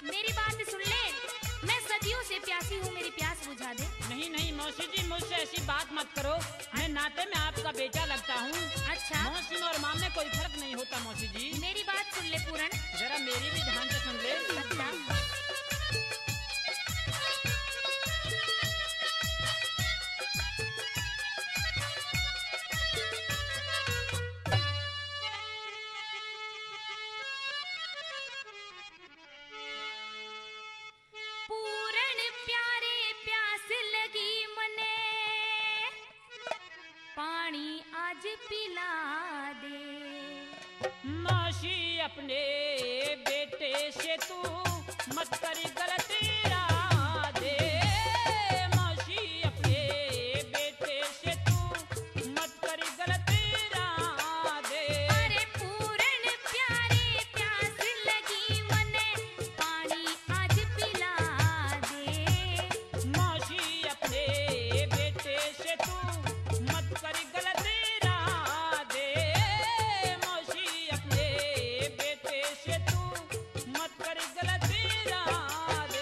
मेरी बात सुन ले, मैं सदियों से प्यासी हूँ, मेरी प्यास बुझा दे। नहीं नहीं मौसी जी, मुझसे ऐसी बात मत करो। मैं नाते में आपका बेटा लगता हूँ। अच्छा, मौसी और माँ में कोई फर्क नहीं होता मौसी जी। मेरी बात सुन ले पूरन। जरा मेरी भी ध्यान से सुन ले। अच्छा, पूरन प्यारे प्यास लगी मने, पानी आज पिला दे। मौसी अपने बेटे से तू मत करी गलती दे। मौसी अपने बेटे से तू मत करी गलती दे। अरे पूरन प्यारे प्यास लगी मने, पानी आज पिला दे। मौसी अपने बेटे से तू मत करी गलती दे। मौसी अपने बेटे से तू मत करी गलती दे।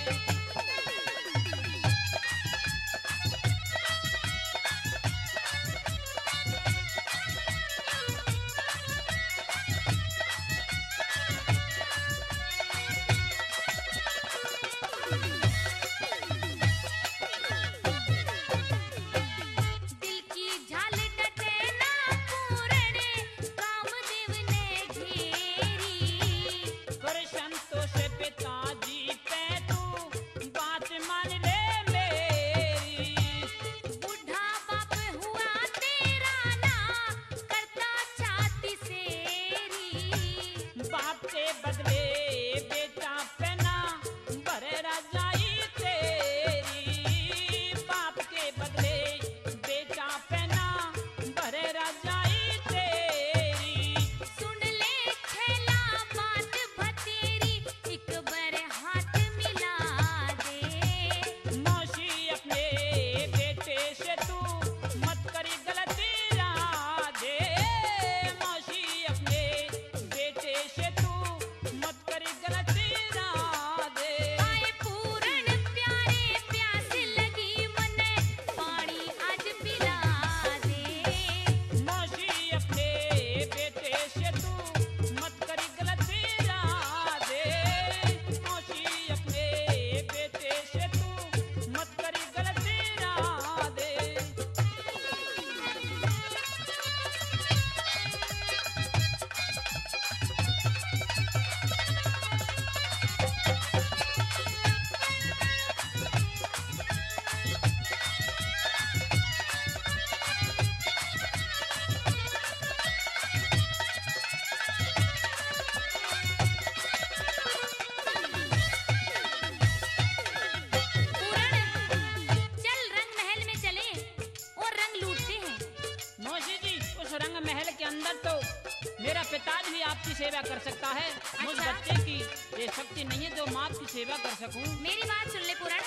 दिल की झाल डटे ना पूरन, कामदेव ने घेरी। कर संतोष पिताजी पे तू बात मान ले मेरी। बुढ़ा बाप हुआ तेरा ना, करता छाती सेरी। बाप के बदले बेटा पे ना भरे राजाई तेरी। बाप के बदले बेटा पे ना भरे राजाई तेरी। सुन ले खेला बात भतेरी, एक बार हाथ मिला दे। मौसी अपने बेटे से तू मत करी गलती दे। मौसी अपने बेटे से तू मत करी गलती दे। आए पूरन प्यारे प्यास लगी मने, पानी आज पिला दे। मौसी अपने बेटे से तू मत करी गलती दे। मौसी अपने बेटे से तू मत करी गलती दे। पूरन चल रंग महल में चले और रंग लूटते हैं। मौसी जी, उस रंग महल के अंदर तो मेरा पिताजी भी आपकी सेवा कर सकता है। मुझ अच्छा। बच्चे की ये शक्ति नहीं है जो मैं आपकी सेवा कर सकूं। मेरी बात सुन ले पूरन।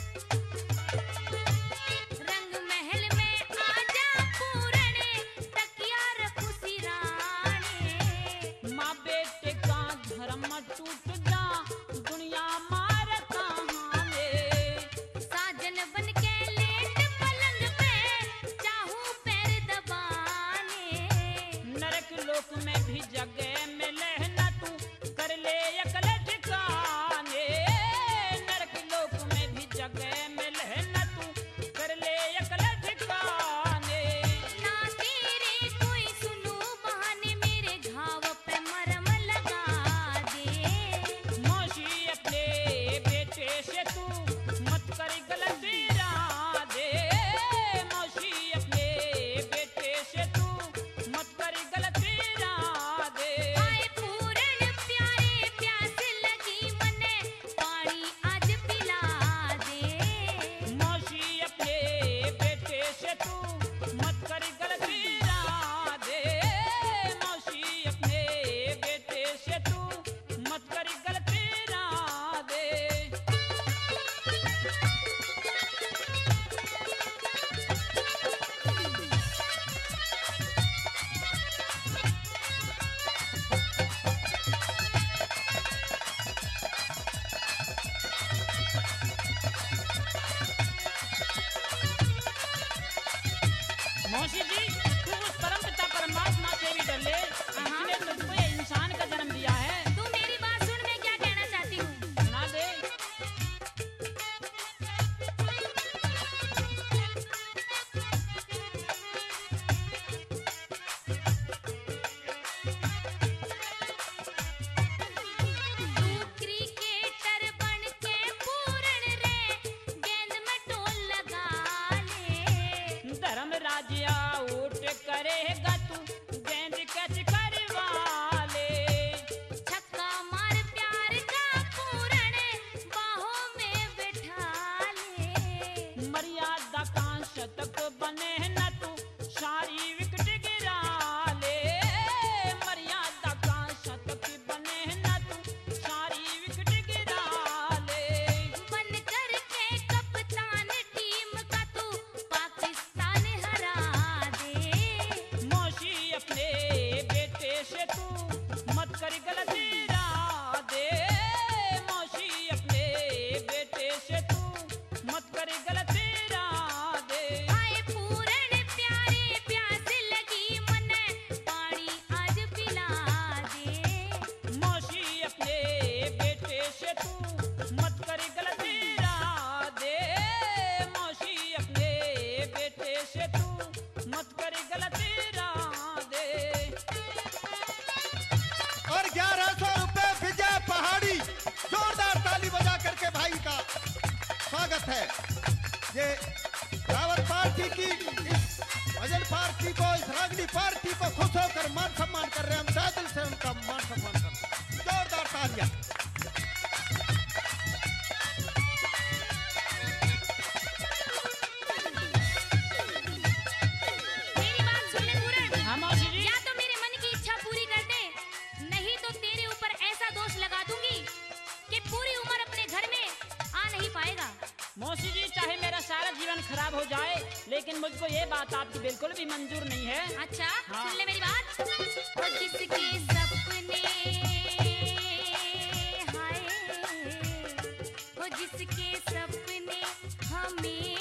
रंग महल में आजा पूरन, तकिया रखू सिराने। माँ बेटे का धर्म टूट जा, दुनिया मार कहाने। साजन बन के लेट पलंग पे, चाहूं पैर दबाने। नरक लोक में भी जगह मिले न तू कर ले अकल ठिकाने। नरक लोक में भी जगह मिले न तू कर ले अकल ठिकाने। ना तेरे कोई सुनू बहाने, मेरे घाव पे मरहम लगा दे। मौसी अपने बेटे से तू मत करी गलती दे। मौसी अपने बेटे से तू मत करी गलती दे। आए पूरन प्यारे प्यास लगी मने, पानी आज पिला दे। मौसी अपने बेटे से तू मत करी गलती दे। मौसी अपने बेटे से तू मत करी गलती दे। मौसी जी, तू उस परमपिता परमात्मा से भी डर ले, जिसने तुझको ये इंसान का जन्म दिया है। तू मेरी बात सुन, मैं क्या कहना चाहती हूँ। सुना दे। तू क्रिकेटर बन के पूरण रे, गेंद में टोल लगा ले। धर्म राज्य आउट करेगा तू, गेंद कैच करवा ले। छक्का मार प्यार का पूरण, बाहों में बिठा ले। मर्यादा का शतक बने न तू, सारी विकेट गिरा ले। मर्यादा का शतक बने न तू, सारी विकेट गिरा ले। बन करके कप्तान टीम का तू, पाकिस्तान हरा दे। मौसी अपने बेटे से तू मत कर गलत इरादे। मौसी अपने बेटे से तू मत कर गलत इरादे। आए पूरण प्यारे, प्यास लगी मन, पानी आज पिला दे। मौसी अपने बेटे से तू मत कर गलत इरादे। मौसी अपने बेटे से तू मत कर गलत इरादे। और 1100 रुपए विजय पहाड़ी, जोरदार ताली बजा करके भाई का स्वागत है। ये रावत पार्टी की इस भजन पार्टी को, इस रागनी पार्टी को खुश होकर मान सम्मान कर रहे हैं। हम तहे दिल से उनका मान सम्मान करते हैं। जोरदार तालियां। मेरी बात सुन ले पूरण, हाँ मौसी जी। या तो मेरे मन की इच्छा पूरी कर दे, नहीं तो तेरे ऊपर ऐसा दोष लगा दूंगी कि पूरी उम्र अपने घर में आ नहीं पाएगा। मौसी जी, चाहे मेरा सारा जीवन खराब हो जाए, लेकिन मुझको ये बात आपकी बिल्कुल भी मंजूर नहीं है। अच्छा हाँ। सुन ले मेरी बात। वो जिसके सपने हाय, वो जिसके सपने हमें